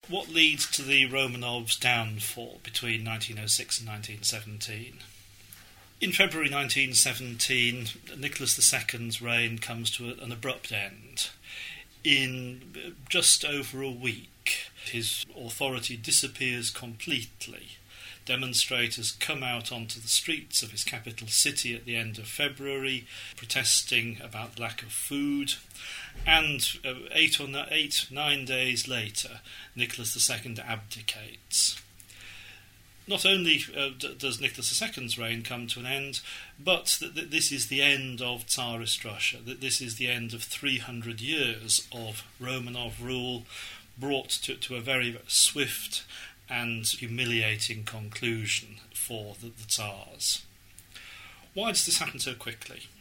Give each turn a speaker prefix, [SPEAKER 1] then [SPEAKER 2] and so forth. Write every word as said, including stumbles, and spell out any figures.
[SPEAKER 1] What leads to the Romanovs' downfall between nineteen oh six and nineteen seventeen? In February nineteen seventeen, Nicholas the Second's reign comes to an abrupt end. In just over a week, his authority disappears completely. Demonstrators come out onto the streets of his capital city at the end of February, protesting about the lack of food, and uh, eight or no, eight, nine days later, Nicholas the Second abdicates. Not only uh, d- does Nicholas the Second's reign come to an end, but that th- this is the end of Tsarist Russia, that this is the end of three hundred years of Romanov rule, brought to, to a very swift and humiliating conclusion for the, the Tsars. Why does this happen so quickly?